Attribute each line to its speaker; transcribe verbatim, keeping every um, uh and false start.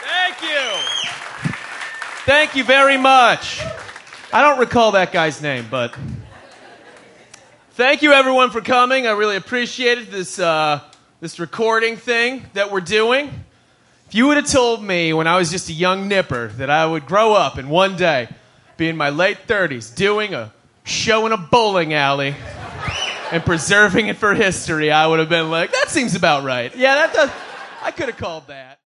Speaker 1: Thank you. Thank you very much. I don't recall that guy's name, but thank you everyone for coming. I really appreciate it. This uh, this recording thing that we're doing. If you would have told me when I was just a young nipper that I would grow up and one day be in my late thirties doing a show in a bowling alley and preserving it for history, I would have been like, that seems about right. Yeah, that does. I could have called that.